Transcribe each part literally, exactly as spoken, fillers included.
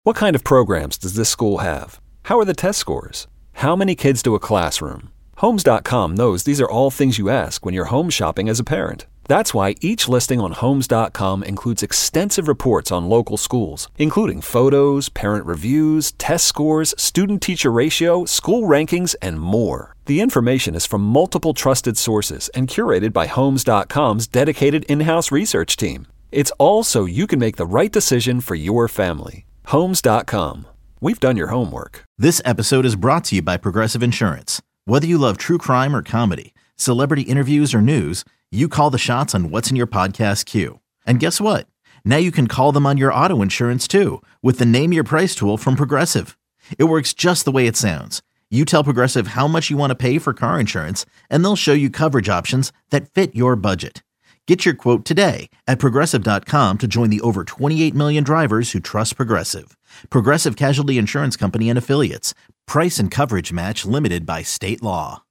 What kind of programs does this school have? How are the test scores? How many kids do a classroom? Homes dot com knows these are all things you ask when you're home shopping as a parent. That's why each listing on Homes dot com includes extensive reports on local schools, including photos, parent reviews, test scores, student-teacher ratio, school rankings, and more. The information is from multiple trusted sources and curated by Homes dot com's dedicated in-house research team. It's all so you can make the right decision for your family. Homes dot com. We've done your homework. This episode is brought to you by Progressive Insurance. Whether you love true crime or comedy, celebrity interviews or news, you call the shots on what's in your podcast queue. And guess what? Now you can call them on your auto insurance too with the Name Your Price tool from Progressive. It works just the way it sounds. You tell Progressive how much you want to pay for car insurance, and they'll show you coverage options that fit your budget. Get your quote today at Progressive dot com to join the over twenty-eight million drivers who trust Progressive. Progressive Casualty Insurance Company and Affiliates. Price and coverage match limited by state law.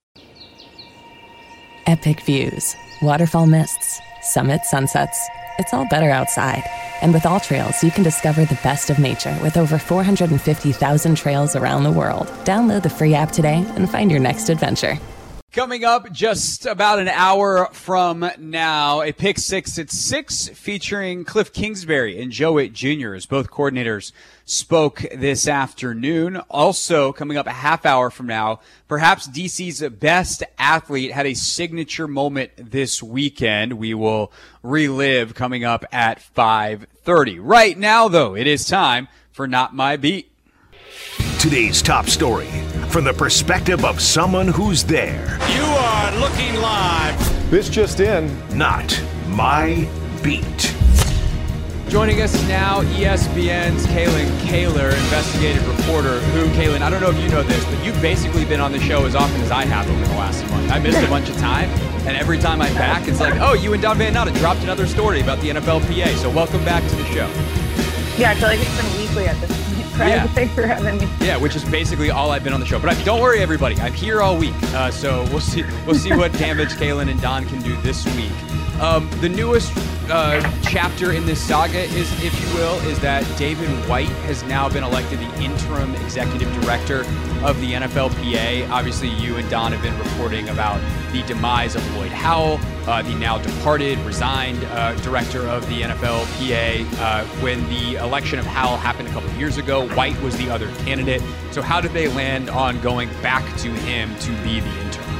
Epic views, waterfall mists, summit sunsets. It's all better outside. And with All Trails, you can discover the best of nature with over four hundred fifty thousand trails around the world. Download the free app today and find your next adventure. Coming up just about an hour from now, a pick six at six featuring Cliff Kingsbury and Joe Witt Junior as both coordinators spoke this afternoon. Also coming up a half hour from now, perhaps D C's best athlete had a signature moment this weekend. We will relive coming up at five thirty. Right now, though, it is time for Not My Beat. Today's top story from the perspective of someone who's there. You are looking live. This just in. Not My Beat. Joining us now, E S P N's Kaylin Kaler, investigative reporter, who, Kaylin, I don't know if you know this, but you've basically been on the show as often as I have over the last month. I missed a bunch of time, and every time I'm back, it's like, oh, you and Don Van Natta dropped another story about the N F L P A, so welcome back to the show. Yeah, I feel like it's been weekly at this point. Yeah. Thanks for having me. Yeah, which is basically all I've been on the show. But I, don't worry, everybody. I'm here all week, uh, so we'll see. We'll see what damage Kaylin and Don can do this week. Um, the newest uh, chapter in this saga is, if you will, is that David White has now been elected the interim executive director of the N F L P A. Obviously, you and Don have been reporting about the demise of Lloyd Howell, uh, the now departed, resigned uh, director of the N F L P A. Uh, when the election of Howell happened a couple of years ago, White was the other candidate. So how did they land on going back to him to be the interim?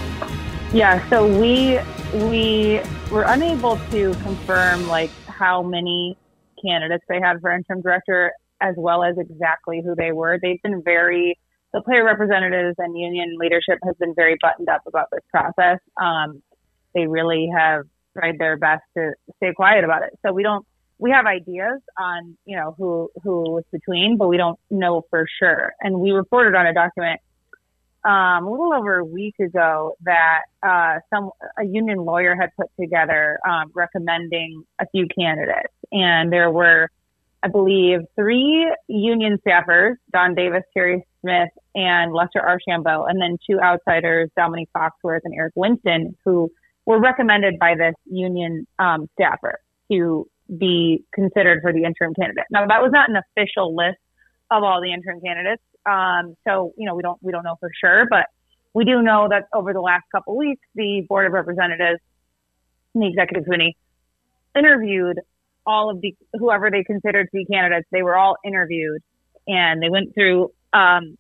Yeah, so we we were unable to confirm like how many candidates they had for interim director, as well as exactly who they were. They've been very the player representatives and union leadership has been very buttoned up about this process. Um, they really have tried their best to stay quiet about it. So we don't, we have ideas on, you know, who, who was between, but we don't know for sure. And we reported on a document, um, a little over a week ago that, uh, some, a union lawyer had put together, um, recommending a few candidates. And there were, I believe, three union staffers, Don Davis, Terry Smith, and Lester Archambault, and then two outsiders, Dominique Foxworth and Eric Winston, who were recommended by this union um, staffer to be considered for the interim candidate. Now, that was not an official list of all the interim candidates, um, so you know we don't we don't know for sure, but we do know that over the last couple of weeks, the Board of Representatives and the Executive Committee interviewed all of the, whoever they considered to be candidates. They were all interviewed, and they went through um,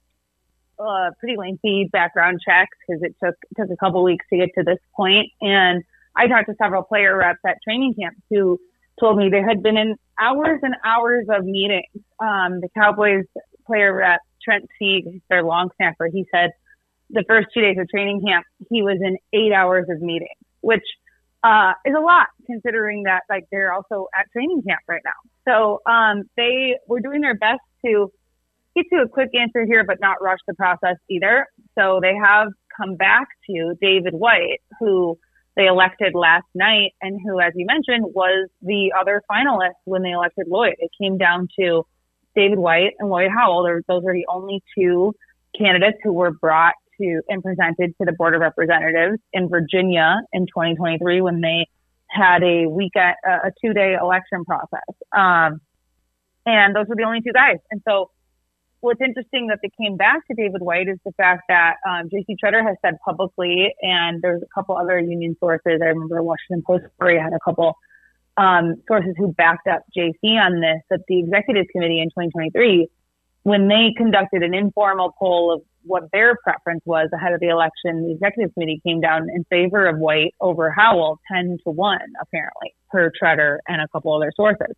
a pretty lengthy background checks because it took took a couple weeks to get to this point. And I talked to several player reps at training camp who told me they had been in hours and hours of meetings. Um, the Cowboys player rep, Trent Sieg, their long snapper, he said the first two days of training camp, he was in eight hours of meetings, which Uh, is a lot considering that like they're also at training camp right now. So um, they were doing their best to get to a quick answer here, but not rush the process either. So they have come back to David White, who they elected last night and who, as you mentioned, was the other finalist when they elected Lloyd. It came down to David White and Lloyd Howell. There, those are the only two candidates who were brought to and presented to the Board of Representatives in Virginia in twenty twenty-three when they had a weekend, a two day election process. Um, And those were the only two guys. And so what's interesting that they came back to David White is the fact that um, J C Tretter has said publicly, and there's a couple other union sources. I remember Washington Post story had a couple um, sources who backed up J C on this, that the executive committee in twenty twenty-three, when they conducted an informal poll of what their preference was ahead of the election, the executive committee came down in favor of White over Howell, ten to one, apparently, per Tretter and a couple other sources.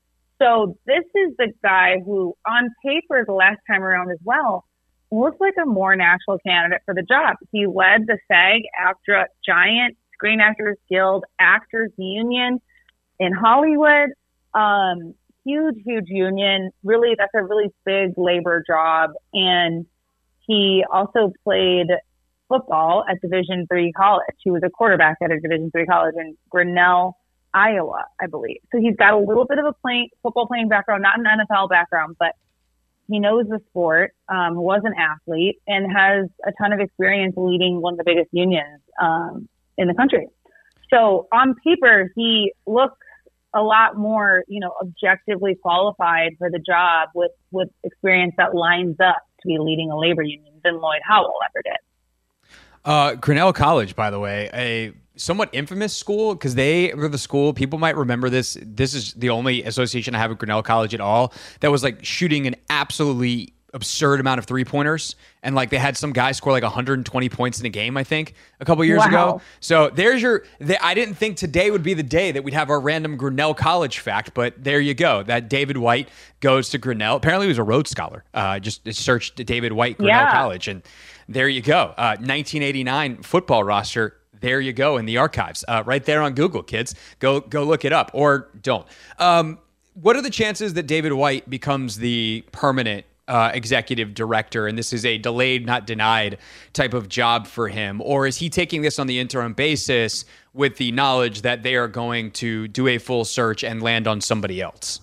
So this is the guy who, on paper, the last time around as well, looked like a more natural candidate for the job. He led the SAG-AFTRA giant Screen Actors Guild Actors Union in Hollywood. Um, huge, huge union. Really, that's a really big labor job. And he also played football at Division three college. He was a quarterback at a Division three college in Grinnell, Iowa, I believe. So he's got a little bit of a playing, football playing background, not an N F L background, but he knows the sport, um, was an athlete, and has a ton of experience leading one of the biggest unions um, in the country. So on paper, he looks a lot more, you know, objectively qualified for the job with, with experience that lines up to be leading a labor union than Lloyd Howell ever did. Uh, Grinnell College, by the way, a somewhat infamous school, because they were the school, people might remember this. This is the only association I have with Grinnell College at all that was like shooting an absolutely absurd amount of three pointers. And like they had some guy score like one hundred twenty points in a game, I think, a couple years Wow. ago. So there's your, they, I didn't think today would be the day that we'd have our random Grinnell College fact, but there you go. That David White goes to Grinnell. Apparently he was a Rhodes Scholar. Uh, just searched David White, Grinnell Yeah. College. And there you go. Uh, nineteen eighty-nine football roster. There you go in the archives, uh, right there on Google, kids. Go go look it up, or don't. Um, what are the chances that David White becomes the permanent uh, executive director, and this is a delayed, not denied type of job for him? Or is he taking this on the interim basis with the knowledge that they are going to do a full search and land on somebody else?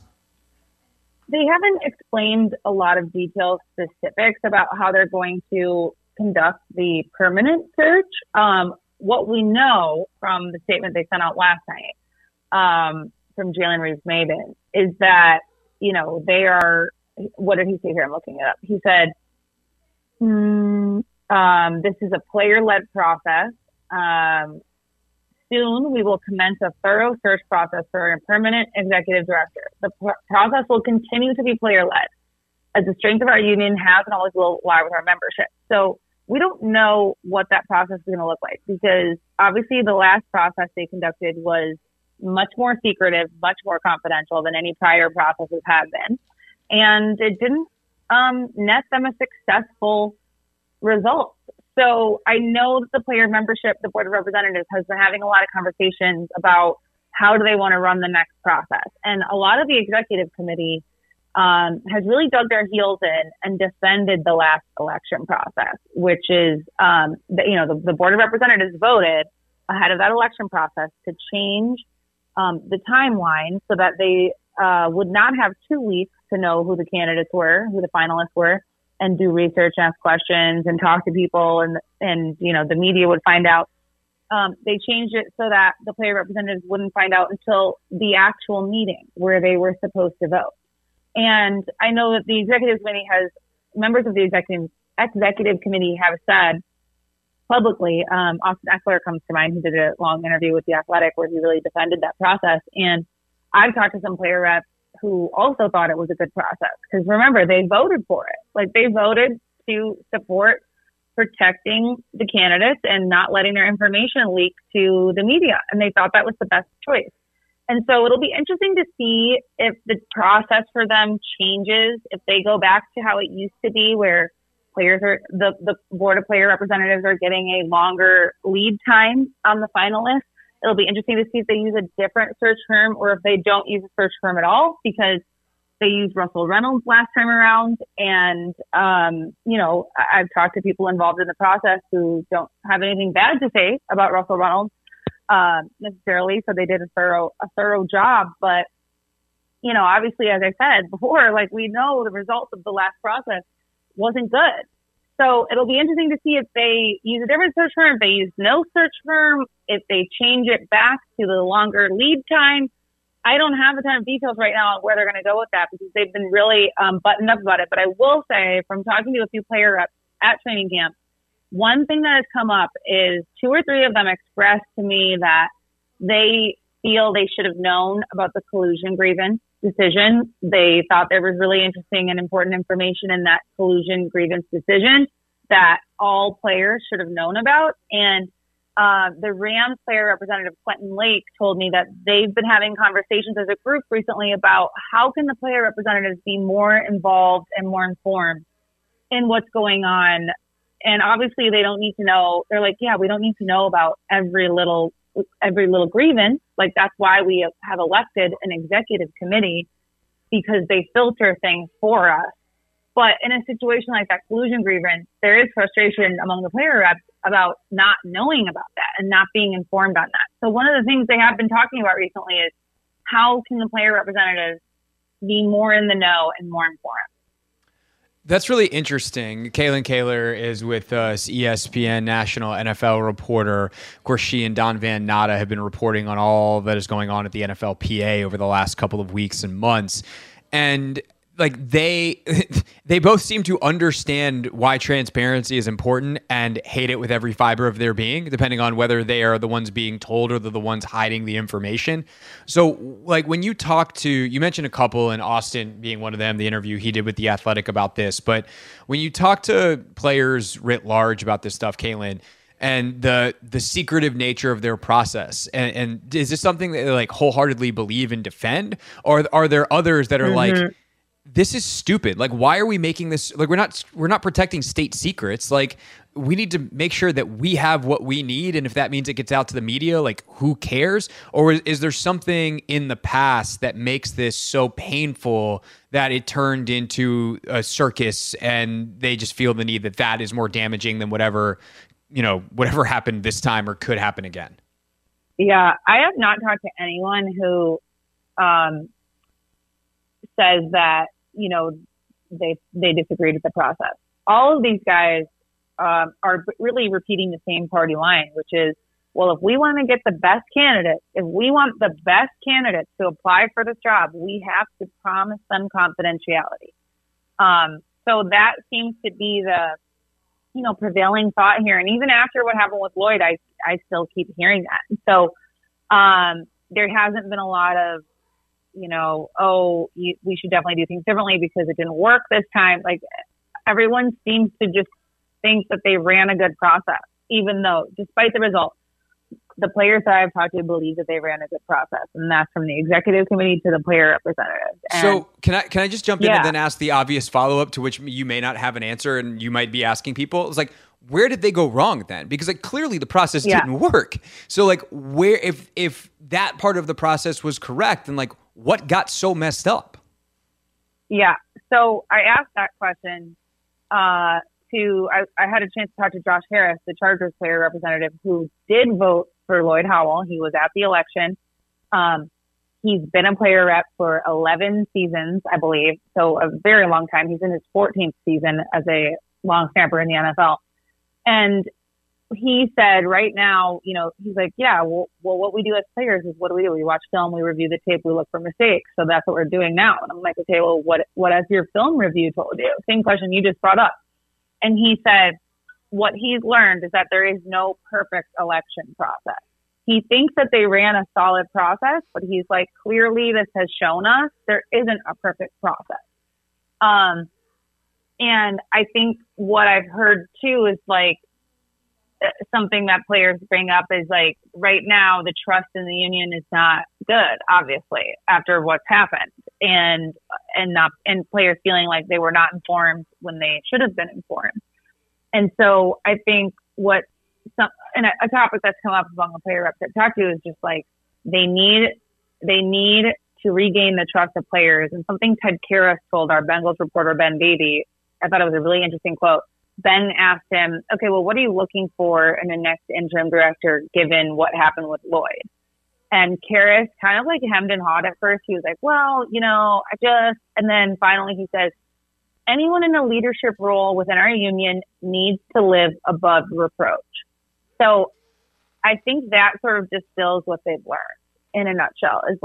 They haven't explained a lot of details, specifics about how they're going to conduct the permanent search. Um, What we know from the statement they sent out last night um, from Jalen Reeves-Maybin is that, you know, they are, what did he say here? I'm looking it up. He said, hmm, um, this is a player-led process. Um, soon we will commence a thorough search process for a permanent executive director. The pr- process will continue to be player-led, as the strength of our union has and always will lie with our membership. So we don't know what that process is going to look like, because obviously the last process they conducted was much more secretive, much more confidential than any prior processes have been. And it didn't um, net them a successful result. So I know that the player membership, the Board of Representatives, has been having a lot of conversations about how do they want to run the next process. And a lot of the executive committee Um, has really dug their heels in and defended the last election process, which is, um, the, you know, the, the Board of Representatives voted ahead of that election process to change um, the timeline so that they uh, would not have two weeks to know who the candidates were, who the finalists were, and do research, ask questions, and talk to people, and and you know the media would find out. Um, they changed it so that the player representatives wouldn't find out until the actual meeting where they were supposed to vote. And I know that the executive committee has, members of the executive executive committee have said publicly, um, Austin Eckler comes to mind, who did a long interview with The Athletic where he really defended that process. And I've talked to some player reps who also thought it was a good process. Because remember, they voted for it. Like, they voted to support protecting the candidates and not letting their information leak to the media. And they thought that was the best choice. And so it'll be interesting to see if the process for them changes, if they go back to how it used to be, where players are, the, the board of player representatives are getting a longer lead time on the finalists. It'll be interesting to see if they use a different search firm or if they don't use a search firm at all, because they used Russell Reynolds last time around. And, um, you know, I've talked to people involved in the process who don't have anything bad to say about Russell Reynolds. Um, necessarily, so they did a thorough a thorough job. But you know, obviously, as I said before, like, we know the result of the last process wasn't good. So it'll be interesting to see if they use a different search firm, if they use no search firm, if they change it back to the longer lead time. I don't have a ton of details right now on where they're going to go with that because they've been really um, buttoned up about it. But I will say, from talking to a few player reps at training camp, one thing that has come up is two or three of them expressed to me that they feel they should have known about the collusion grievance decision. They thought there was really interesting and important information in that collusion grievance decision that all players should have known about. And uh, the Rams player representative, Quentin Lake, told me that they've been having conversations as a group recently about how can the player representatives be more involved and more informed in what's going on. And obviously they don't need to know. They're like, yeah, we don't need to know about every little every little grievance. Like, that's why we have elected an executive committee, because they filter things for us. But in a situation like that collusion grievance, there is frustration among the player reps about not knowing about that and not being informed on that. So one of the things they have been talking about recently is how can the player representatives be more in the know and more informed? That's really interesting. Kalyn Kahler is with us, E S P N national N F L reporter. Of course, she and Don Van Natta have been reporting on all that is going on at the N F L P A over the last couple of weeks and months. And like they they both seem to understand why transparency is important and hate it with every fiber of their being, depending on whether they are the ones being told or they're the ones hiding the information. So like when you talk to, you mentioned a couple, and Austin being one of them, the interview he did with The Athletic about this, but when you talk to players writ large about this stuff, Kalyn, and the the secretive nature of their process, and, and is this something that they like wholeheartedly believe and defend, or are there others that are mm-hmm. like, this is stupid. Like, why are we making this? Like, we're not we're not protecting state secrets. Like, we need to make sure that we have what we need. And if that means it gets out to the media, like, who cares? Or is, is there something in the past that makes this so painful that it turned into a circus and they just feel the need that that is more damaging than whatever, you know, whatever happened this time or could happen again? Yeah, I have not talked to anyone who um, says that, you know, they they disagreed with the process. All of these guys um, are really repeating the same party line, which is, well, if we want to get the best candidates, if we want the best candidates to apply for this job, we have to promise them confidentiality. Um, so that seems to be the, you know, prevailing thought here. And even after what happened with Lloyd, I I still keep hearing that. So um, there hasn't been a lot of, you know, oh, you, we should definitely do things differently because it didn't work this time. Like, everyone seems to just think that they ran a good process, even though, despite the results, the players that I've talked to believe that they ran a good process, and that's from the executive committee to the player representatives. And so can I can I just jump in yeah. and then ask the obvious follow-up to which you may not have an answer and you might be asking people? It's like, where did they go wrong then? Because like clearly the process yeah. didn't work. So like where if if that part of the process was correct, then like what got so messed up? Yeah. So I asked that question uh, to I, I had a chance to talk to Josh Harris, the Chargers player representative, who did vote for Lloyd Howell. He was at the election. Um, he's been a player rep for eleven seasons, I believe. So a very long time. He's in his fourteenth season as a long snapper in the N F L. And he said right now, you know, he's like, yeah, well, well, what we do as players is what do we do? We watch film, we review the tape, we look for mistakes. So that's what we're doing now. And I'm like, okay, well, what, what has your film review told you? Same question you just brought up. And he said, what he's learned is that there is no perfect election process. He thinks that they ran a solid process, but he's like, clearly this has shown us there isn't a perfect process. Um, and I think what I've heard too is like something that players bring up is like right now the trust in the union is not good, obviously, after what's happened, and and not and players feeling like they were not informed when they should have been informed. And so I think what some and a, a topic that's come up among the player reps I've talked to is just like they need they need to regain the trust of players. And something Ted Karras told our Bengals reporter Ben Beebe, I thought it was a really interesting quote. Ben asked him, okay, well, what are you looking for in the next interim director given what happened with Lloyd? And Karras kind of like hemmed and hawed at first. He was like, well, you know, I just, and then finally he says, anyone in a leadership role within our union needs to live above reproach. So I think that sort of distills what they've learned in a nutshell. Is like,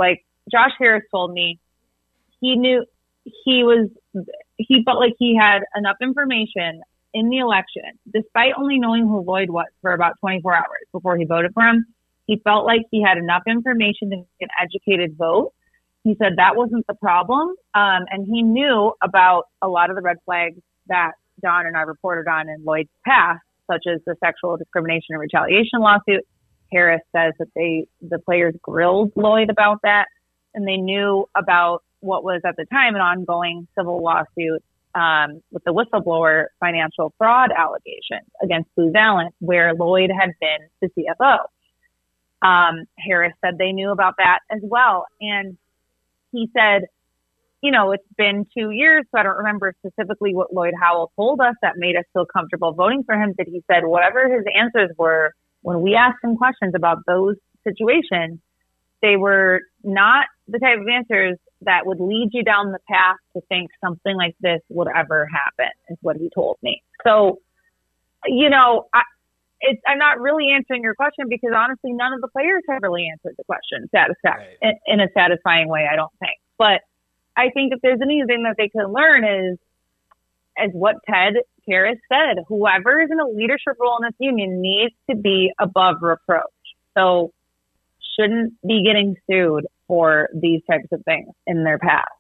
Josh Harris told me he knew he was, he felt like he had enough information in the election, despite only knowing who Lloyd was for about twenty-four hours before he voted for him. He felt like he had enough information to make an educated vote. He said that wasn't the problem. Um, and he knew about a lot of the red flags that Don and I reported on in Lloyd's past, such as the sexual discrimination and retaliation lawsuit. Harris says that they, the players grilled Lloyd about that, and they knew about what was at the time an ongoing civil lawsuit um, with the whistleblower financial fraud allegations against Booz Allen, where Lloyd had been the C F O. Um, Harris said they knew about that as well. And he said, you know, it's been two years, so I don't remember specifically what Lloyd Howell told us that made us feel comfortable voting for him, but he said whatever his answers were, when we asked him questions about those situations, they were not the type of answers that would lead you down the path to think something like this would ever happen, is what he told me. So, you know, I, it's, I'm not really answering your question because honestly, none of the players have really answered the question satisfac- right. in, in a satisfying way, I don't think. But I think if there's anything that they can learn is, as what Ted Karras said, whoever is in a leadership role in this union needs to be above reproach. So shouldn't be getting sued for these types of things in their past.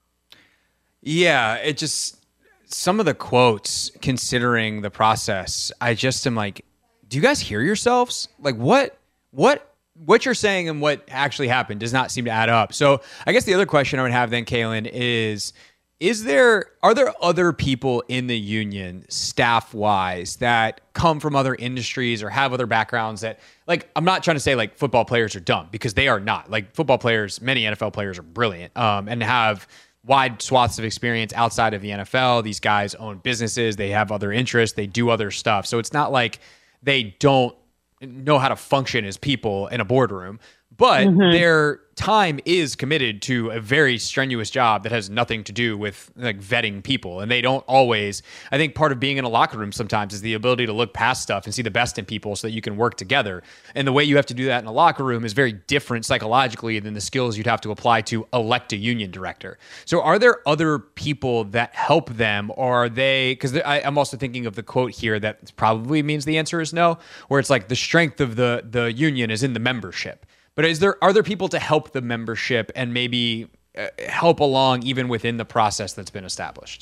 Yeah, it just, some of the quotes considering the process, I just am like, do you guys hear yourselves? Like what, what, what you're saying and what actually happened does not seem to add up. So I guess the other question I would have then, Kaylin, is, is there, are there other people in the union staff wise that come from other industries or have other backgrounds that, like, I'm not trying to say like football players are dumb, because they are not. Like football players, many N F L players are brilliant um, and have wide swaths of experience outside of the N F L. These guys own businesses. They have other interests. They do other stuff. So it's not like they don't know how to function as people in a boardroom, but mm-hmm. their time is committed to a very strenuous job that has nothing to do with like vetting people. And they don't always, I think part of being in a locker room sometimes is the ability to look past stuff and see the best in people so that you can work together. And the way you have to do that in a locker room is very different psychologically than the skills you'd have to apply to elect a union director. So are there other people that help them, or are they, because I'm also thinking of the quote here that probably means the answer is no, where it's like the strength of the, the union is in the membership. But is there, are there people to help the membership and maybe uh, help along even within the process that's been established?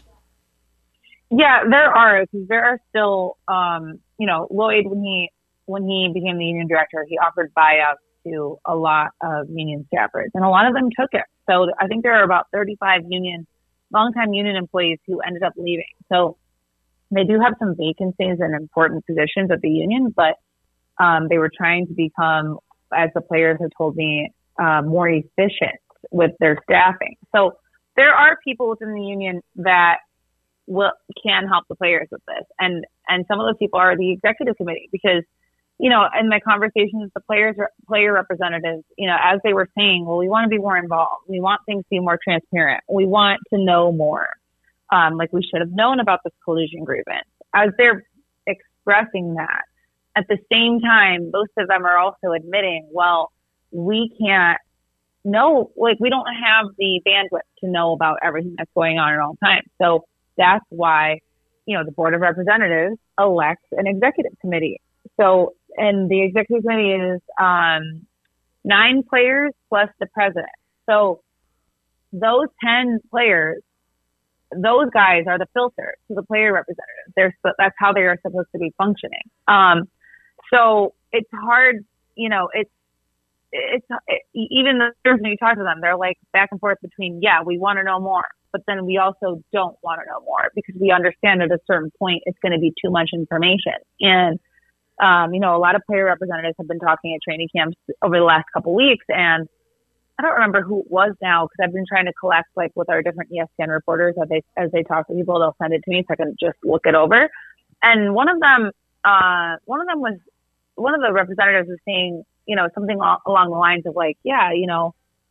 Yeah, there are. Because there are still, um, you know, Lloyd, when he when he became the union director, he offered buyouts to a lot of union staffers, and a lot of them took it. So I think there are about thirty-five union, longtime union employees who ended up leaving. So they do have some vacancies in important positions at the union, but um, they were trying to become, as the players have told me, uh, more efficient with their staffing. So there are people within the union that will can help the players with this. And, and some of those people are the executive committee, because, you know, in my conversations with the players, player representatives, you know, as they were saying, well, we want to be more involved. We want things to be more transparent. We want to know more. Um, like we should have known about this collusion grievance. As they're expressing that, at the same time, most of them are also admitting, well, we can't know, like we don't have the bandwidth to know about everything that's going on at all times. So that's why, you know, the Board of Representatives elects an executive committee. So, and the executive committee is um, nine players plus the president. So those ten players, those guys are the filter to the player representatives. They're, that's how they are supposed to be functioning. Um, So it's hard, you know, it's, it's, it, even the when you talk to them, they're like back and forth between, yeah, we want to know more, but then we also don't want to know more because we understand at a certain point it's going to be too much information. And, um, you know, a lot of player representatives have been talking at training camps over the last couple of weeks, and I don't remember who it was now because I've been trying to collect, like, with our different E S P N reporters as they, as they talk to people, they'll send it to me so I can just look it over. And one of them, uh, one of them was, one of the representatives was saying, you know, something along the lines of like, yeah, you know,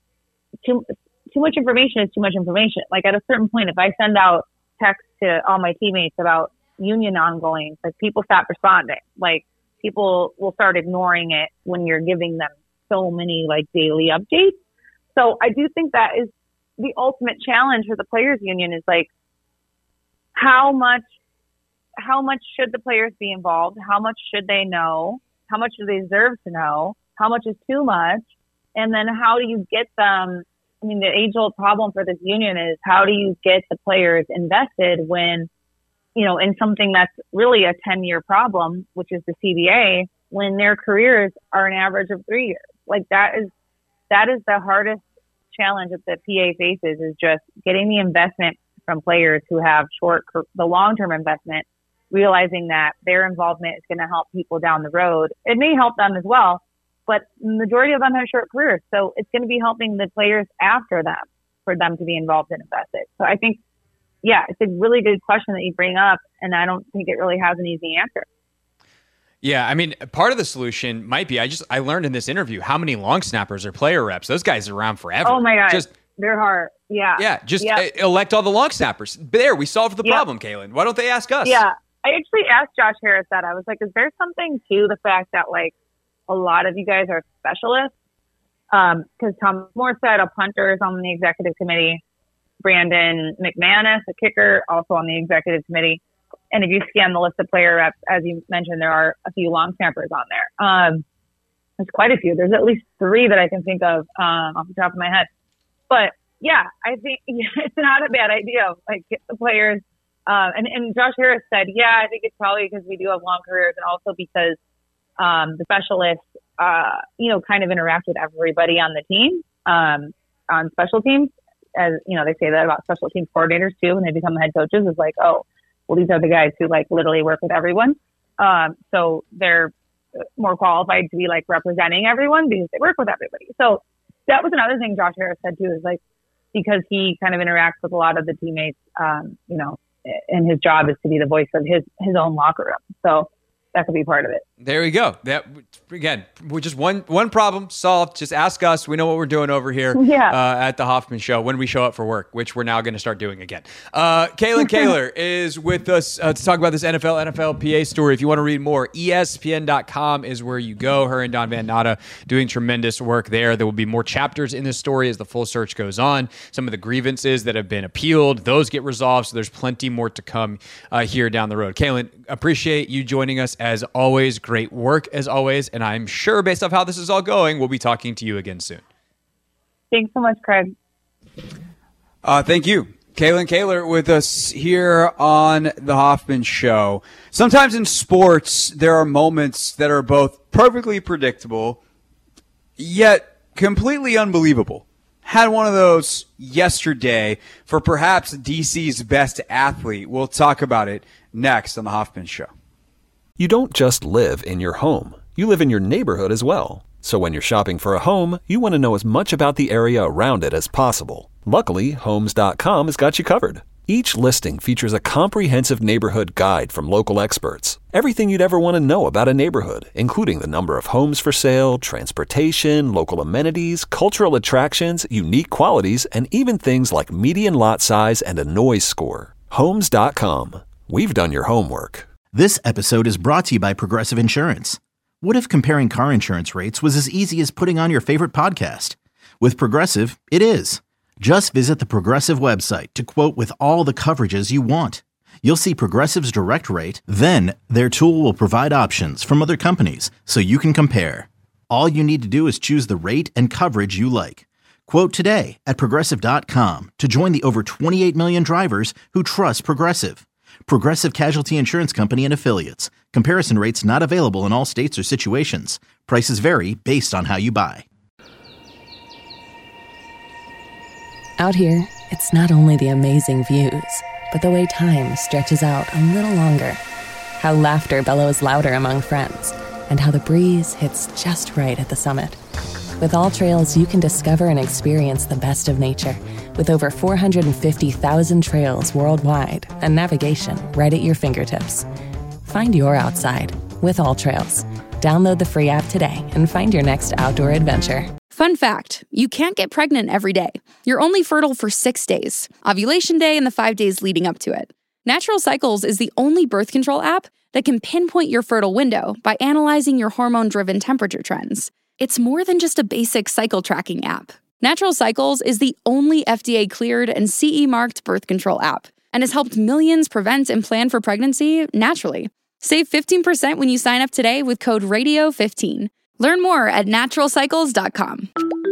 too, too much information is too much information. Like at a certain point, if I send out texts to all my teammates about union ongoing, like people stop responding. Like people will start ignoring it when you're giving them so many like daily updates. So I do think that is the ultimate challenge for the players union is like, how much, how much should the players be involved? How much should they know? How much do they deserve to know? How much is too much? And then how do you get them? I mean, the age old problem for this union is how do you get the players invested when, you know, in something that's really a ten year problem, which is the C B A, when their careers are an average of three years. Like that is, that is the hardest challenge that the P A faces, is just getting the investment from players who have short, the long-term investment, realizing that their involvement is going to help people down the road. It may help them as well, but the majority of them have short careers. So it's going to be helping the players after them for them to be involved and invested. So I think, yeah, it's a really good question that you bring up, and I don't think it really has an easy answer. Yeah, I mean, part of the solution might be, I just, I learned in this interview how many long snappers are player reps. Those guys are around forever. Oh my God. Just, they're hard. Yeah. Yeah. Just yep. elect all the long snappers. There, we solved the yep. problem, Kaylin. Why don't they ask us? Yeah. I actually asked Josh Harris that. I was like, is there something to the fact that like a lot of you guys are specialists? Um, cause Tom Morstead, a punter, is on the executive committee. Brandon McManus, a kicker, also on the executive committee. And if you scan the list of player reps, as you mentioned, there are a few long snappers on there. Um, there's quite a few. There's at least three that I can think of um, off the top of my head. But yeah, I think yeah, it's not a bad idea. Like get the players. Uh, and, and Josh Harris said, yeah, I think it's probably because we do have long careers, and also because um, the specialists, uh, you know, kind of interact with everybody on the team, um, on special teams. As you know, they say that about special teams coordinators too, when they become the head coaches. Is like, oh, well, these are the guys who like literally work with everyone. Um, so they're more qualified to be like representing everyone because they work with everybody. So that was another thing Josh Harris said too, is like, because he kind of interacts with a lot of the teammates, um, you know, and his job is to be the voice of his, his own locker room. So that could be part of it. There we go. That again, we're just one one problem solved. Just ask us. We know what we're doing over here yeah. uh, at the Hoffman Show when we show up for work, which we're now going to start doing again. Uh, Kaylin Kaler is with us uh, to talk about this N F L N F L P A story. If you want to read more, E S P N dot com is where you go. Her and Don Van Natta doing tremendous work there. There will be more chapters in this story as the full search goes on. Some of the grievances that have been appealed, those get resolved. So there's plenty more to come uh, here down the road. Kaylin, appreciate you joining us as always. Great work as always. And I'm sure based off how this is all going, we'll be talking to you again soon. Thanks so much, Craig. Uh, thank you. Kaylin Kaler with us here on the Hoffman Show. Sometimes in sports, there are moments that are both perfectly predictable, yet completely unbelievable. Had one of those yesterday for perhaps D C's best athlete. We'll talk about it next on the Hoffman Show. You don't just live in your home. You live in your neighborhood as well. So when you're shopping for a home, you want to know as much about the area around it as possible. Luckily, Homes dot com has got you covered. Each listing features a comprehensive neighborhood guide from local experts. Everything you'd ever want to know about a neighborhood, including the number of homes for sale, transportation, local amenities, cultural attractions, unique qualities, and even things like median lot size and a noise score. Homes dot com. We've done your homework. This episode is brought to you by Progressive Insurance. What if comparing car insurance rates was as easy as putting on your favorite podcast? With Progressive, it is. Just visit the Progressive website to quote with all the coverages you want. You'll see Progressive's direct rate, then their tool will provide options from other companies so you can compare. All you need to do is choose the rate and coverage you like. Quote today at Progressive dot com to join the over twenty-eight million drivers who trust Progressive. Progressive Casualty Insurance Company and Affiliates. Comparison rates not available in all states or situations. Prices vary based on how you buy. Out here, it's not only the amazing views, but the way time stretches out a little longer. How laughter bellows louder among friends, and how the breeze hits just right at the summit. With All Trails, you can discover and experience the best of nature with over four hundred fifty thousand trails worldwide and navigation right at your fingertips. Find your outside with All Trails. Download the free app today and find your next outdoor adventure. Fun fact, you can't get pregnant every day. You're only fertile for six days, ovulation day and the five days leading up to it. Natural Cycles is the only birth control app that can pinpoint your fertile window by analyzing your hormone-driven temperature trends. It's more than just a basic cycle tracking app. Natural Cycles is the only F D A-cleared and C E-marked birth control app and has helped millions prevent and plan for pregnancy naturally. Save fifteen percent when you sign up today with code radio fifteen. Learn more at natural cycles dot com.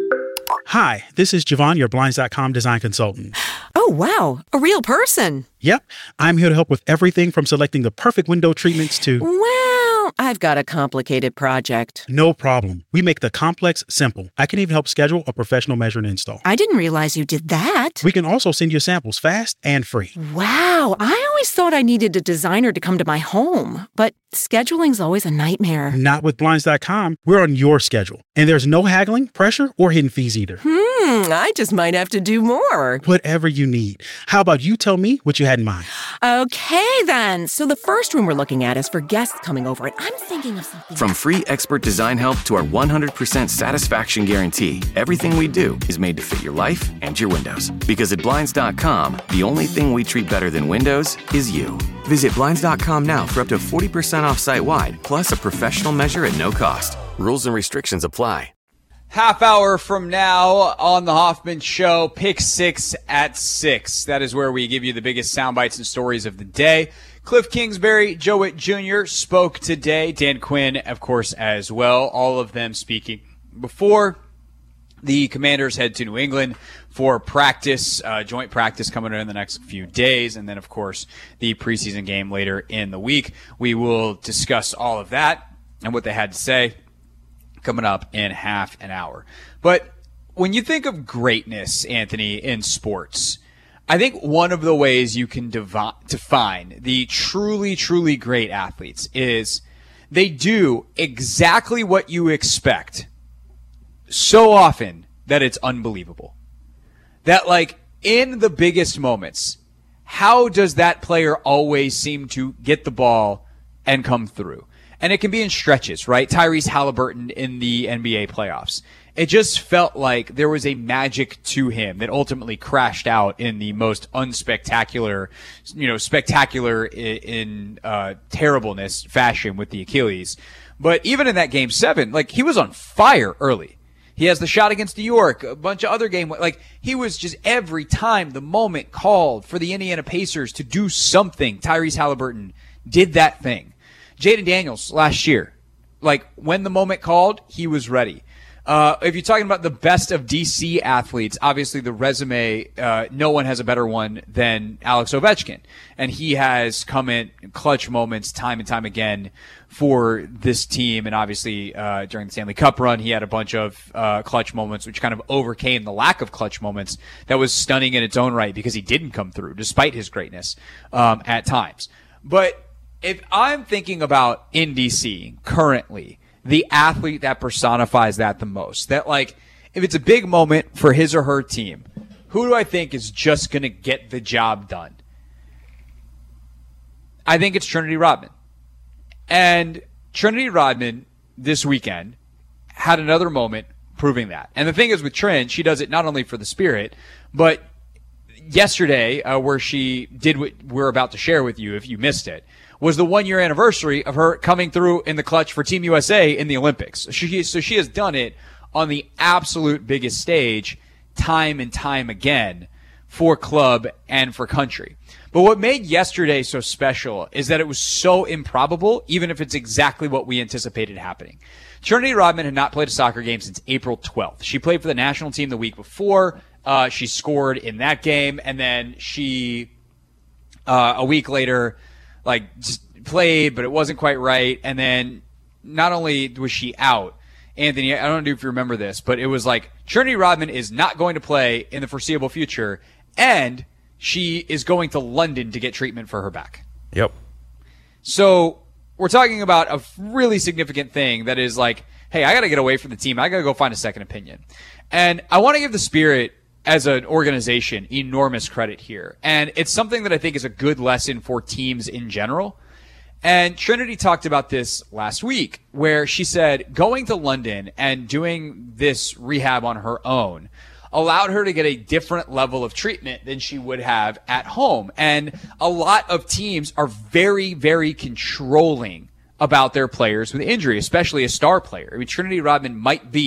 Hi, this is Javon, your Blinds dot com design consultant. Oh, wow. A real person. Yep. I'm here to help with everything from selecting the perfect window treatments to... Well, I've got a complicated project. No problem. We make the complex simple. I can even help schedule a professional measure and install. I didn't realize you did that. We can also send you samples fast and free. Wow. I always thought I needed a designer to come to my home, but scheduling's always a nightmare. Not with Blinds dot com. We're on your schedule. And there's no haggling, pressure, or hidden fees either. Hmm, I just might have to do more. Whatever you need. How about you tell me what you had in mind? Okay, then. So the first room we're looking at is for guests coming over, and I'm thinking of something... From free expert design help to our one hundred percent satisfaction guarantee, everything we do is made to fit your life and your windows. Because at Blinds dot com, the only thing we treat better than windows is you. Visit Blinds dot com now for up to forty percent off site-wide, plus a professional measure at no cost. Rules and restrictions apply. Half hour from now on the Hoffman Show, Pick Six at six. That is where we give you the biggest sound bites and stories of the day. Cliff Kingsbury, Joe Witt Junior spoke today. Dan Quinn, of course, as well. All of them speaking before the Commanders head to New England for practice, uh, joint practice coming in the next few days. And then, of course, the preseason game later in the week. We will discuss all of that and what they had to say coming up in half an hour. But when you think of greatness, Anthony, in sports, I think one of the ways you can devi- define the truly, truly great athletes is they do exactly what you expect so often that it's unbelievable. That, like, in the biggest moments, how does that player always seem to get the ball and come through? And it can be in stretches, right? Tyrese Halliburton in the N B A playoffs. It just felt like there was a magic to him that ultimately crashed out in the most unspectacular, you know, spectacular in, in uh, terribleness fashion with the Achilles. But even in that game seven, like, he was on fire early. He has the shot against New York, a bunch of other game. Like, he was just every time the moment called for the Indiana Pacers to do something, Tyrese Halliburton did that thing. Jaden Daniels last year, like, when the moment called, he was ready. Uh, if you're talking about the best of D C athletes, obviously the resume, uh, no one has a better one than Alex Ovechkin. And he has come in clutch moments time and time again for this team. And obviously, uh, during the Stanley Cup run, he had a bunch of, uh, clutch moments, which kind of overcame the lack of clutch moments that was stunning in its own right because he didn't come through despite his greatness, um, at times. But if I'm thinking about in D C currently, the athlete that personifies that the most, that, like, if it's a big moment for his or her team, who do I think is just going to get the job done? I think it's Trinity Rodman. And Trinity Rodman this weekend had another moment proving that. And the thing is with Trin, she does it not only for the spirit, but yesterday, uh, where she did what we're about to share with you if you missed it, was the one-year anniversary of her coming through in the clutch for Team U S A in the Olympics. She, so she has done it on the absolute biggest stage time and time again for club and for country. But what made yesterday so special is that it was so improbable, even if it's exactly what we anticipated happening. Trinity Rodman had not played a soccer game since April twelfth. She played for the national team the week before. Uh, she scored in that game, and then she, uh, a week later, like, just played, but it wasn't quite right. And then not only was she out, Anthony, I don't know if you remember this, but it was like Trinity Rodman is not going to play in the foreseeable future, and she is going to London to get treatment for her back. Yep. So we're talking about a really significant thing that is like, hey, I got to get away from the team. I got to go find a second opinion. And I want to give the Spirit as an organization enormous credit here. And it's something that I think is a good lesson for teams in general. And Trinity talked about this last week, where she said going to London and doing this rehab on her own allowed her to get a different level of treatment than she would have at home. And a lot of teams are very, very controlling about their players with injury, especially a star player. I mean, Trinity Rodman might be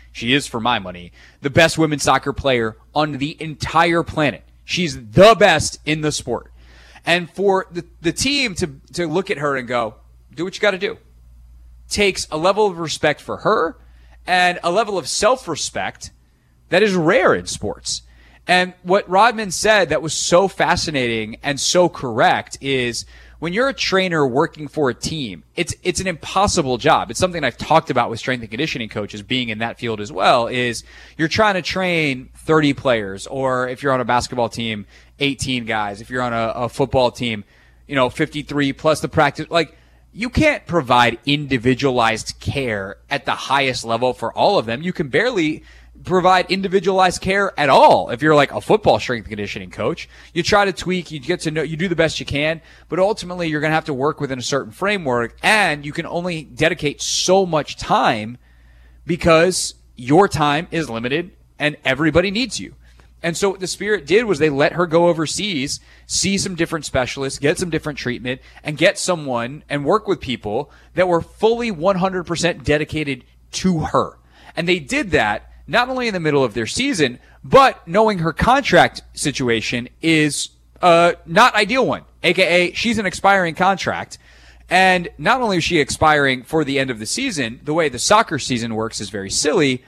she is, for my money, the best women's soccer player on the entire planet. She's the best in the sport. And for the, the team to, to look at her and go, do what you got to do, takes a level of respect for her and a level of self-respect that is rare in sports. And what Rodman said that was so fascinating and so correct is when you're a trainer working for a team, it's it's an impossible job. It's something I've talked about with strength and conditioning coaches being in that field as well, is you're trying to train thirty players, or if you're on a basketball team, eighteen guys. If you're on a, a football team, you know, fifty-three plus the practice. Like, you can't provide individualized care at the highest level for all of them. You can barely provide individualized care at all. If you're like a football strength and conditioning coach, you try to tweak, you get to know, you do the best you can, but ultimately you're going to have to work within a certain framework, and you can only dedicate so much time because your time is limited and everybody needs you. And so what the Spirit did was they let her go overseas, see some different specialists, get some different treatment, and get someone and work with people that were fully one hundred percent dedicated to her. And they did that not only in the middle of their season, but knowing her contract situation is uh not ideal one, aka she's an expiring contract. And not only is she expiring for the end of the season, the way the soccer season works is very silly.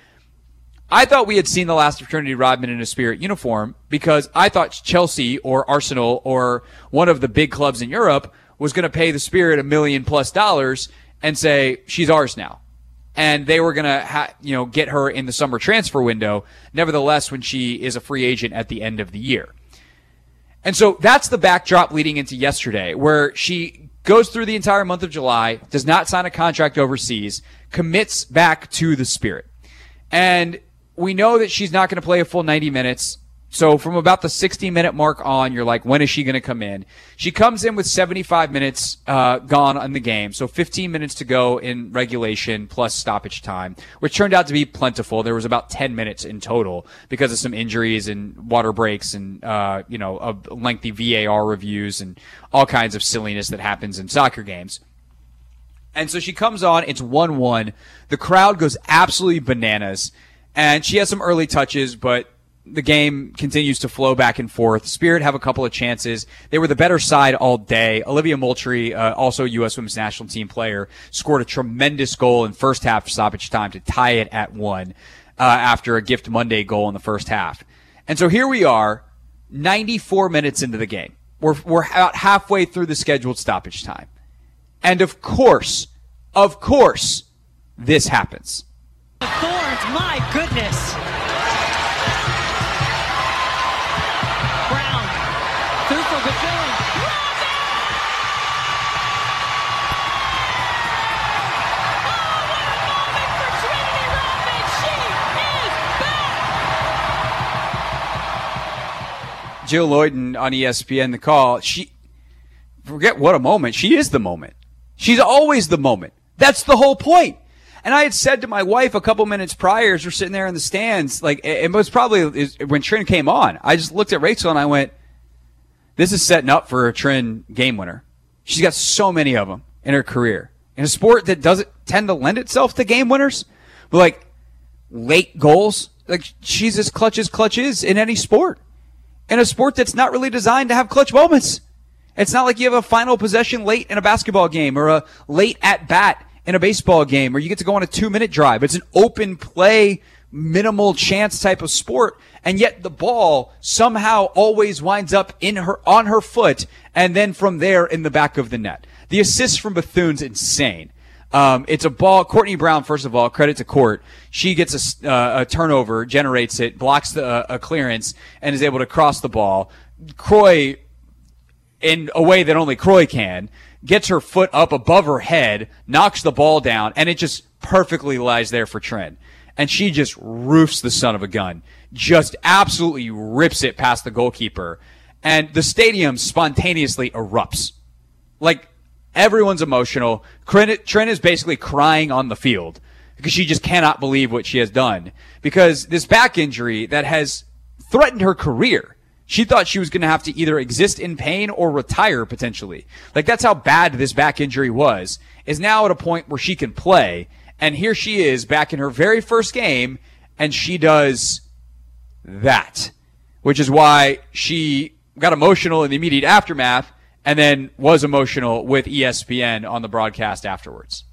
I thought we had seen the last of Trinity Rodman in a Spirit uniform because I thought Chelsea or Arsenal or one of the big clubs in Europe was going to pay the Spirit a million plus dollars and say, she's ours now. And they were going to, ha- you know, get her in the summer transfer window. Nevertheless, when she is a free agent at the end of the year. And so that's the backdrop leading into yesterday, where she goes through the entire month of July, does not sign a contract overseas, commits back to the Spirit. And we know that she's not going to play a full ninety minutes. So from about the sixty minute mark on, you're like, when is she going to come in? She comes in with seventy-five minutes uh gone on the game. So fifteen minutes to go in regulation plus stoppage time, which turned out to be plentiful. There was about ten minutes in total because of some injuries and water breaks and, uh, you know, uh, lengthy V A R reviews and all kinds of silliness that happens in soccer games. And so she comes on, it's one one. The crowd goes absolutely bananas. And she has some early touches, but the game continues to flow back and forth. Spirit have a couple of chances. They were the better side all day. Olivia Moultrie, uh, also a U S Women's National Team player, scored a tremendous goal in first half stoppage time to tie it at one uh, after a Gift Monday goal in the first half. And so here we are, ninety-four minutes into the game. We're, we're about halfway through the scheduled stoppage time. And of course, of course, this happens. The Thorns, my goodness. Brown, through for Bethune. Robin! Oh, what a moment for Trinity Rodman. She is back. Jill Loyden on E S P N, the call. She, forget what a moment. She is the moment. She's always the moment. That's the whole point. And I had said to my wife a couple minutes prior as we're sitting there in the stands, like, it was probably when Trin came on, I just looked at Rachel and I went, this is setting up for a Trin game winner. She's got so many of them in her career. In a sport that doesn't tend to lend itself to game winners, but like late goals, like she's as clutch as clutch is in any sport. In a sport that's not really designed to have clutch moments. It's not like you have a final possession late in a basketball game or a late at bat in a baseball game, or you get to go on a two-minute drive. It's an open play, minimal chance type of sport, and yet the ball somehow always winds up in her on her foot, and then from there in the back of the net. The assist from Bethune's insane. Um, it's a ball. Courtney Brown, first of all, credit to Court. She gets a, uh, a turnover, generates it, blocks the, uh, a clearance, and is able to cross the ball. Croy, in a way that only Croy can, gets her foot up above her head, knocks the ball down, and it just perfectly lies there for Trin. And she just roofs the son of a gun. Just absolutely rips it past the goalkeeper. And the stadium spontaneously erupts. Like, everyone's emotional. Trin is basically crying on the field because she just cannot believe what she has done. Because this back injury that has threatened her career, she thought she was going to have to either exist in pain or retire potentially. Like, that's how bad this back injury was, is now at a point where she can play. And here she is back in her very first game, and she does that, which is why she got emotional in the immediate aftermath and then was emotional with E S P N on the broadcast afterwards.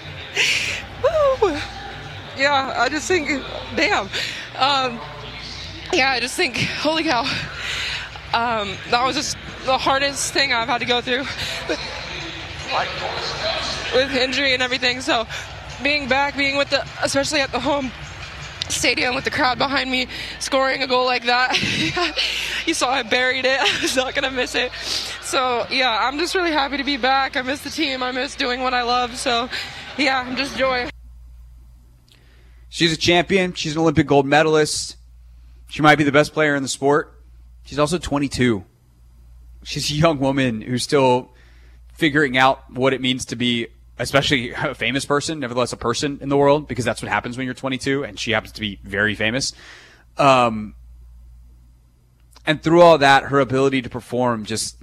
Yeah, I just think, damn. Um, yeah, I just think, holy cow. Um, that was just the hardest thing I've had to go through with, like, with injury and everything. So being back, being with the, especially at the home stadium with the crowd behind me, scoring a goal like that, you saw I buried it. I was not going to miss it. So, yeah, I'm just really happy to be back. I miss the team. I miss doing what I love. So, yeah, I'm just joy. She's a champion. She's an Olympic gold medalist. She might be the best player in the sport. She's also twenty-two. She's a young woman who's still figuring out what it means to be, especially a famous person, nevertheless a person in the world, because that's what happens when you're twenty-two, and she happens to be very famous. Um, and through all that, her ability to perform just,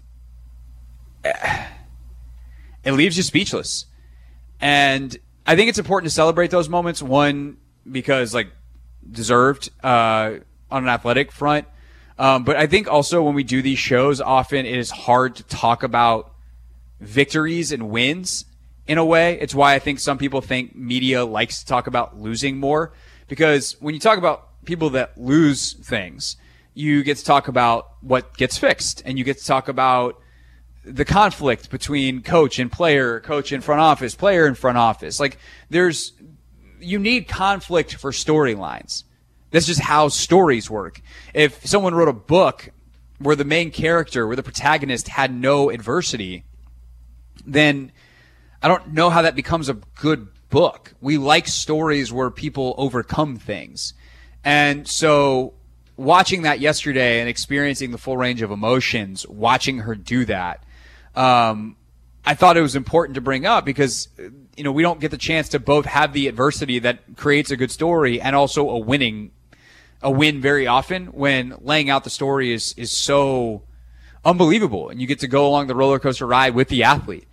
it leaves you speechless. And I think it's important to celebrate those moments. One, because like deserved uh, on an athletic front. Um, but I think also when we do these shows, often it is hard to talk about victories and wins in a way. It's why I think some people think media likes to talk about losing more, because when you talk about people that lose things, you get to talk about what gets fixed, and you get to talk about the conflict between coach and player, coach in front office, player in front office. Like there's, you need conflict for storylines. That's just how stories work. If someone wrote a book where the main character, where the protagonist had no adversity, then I don't know how that becomes a good book. We like stories where people overcome things. And so watching that yesterday and experiencing the full range of emotions, watching her do that, um, I thought it was important to bring up because, you know, we don't get the chance to both have the adversity that creates a good story and also a winning, a win very often when laying out the story is, is so unbelievable and you get to go along the roller coaster ride with the athlete.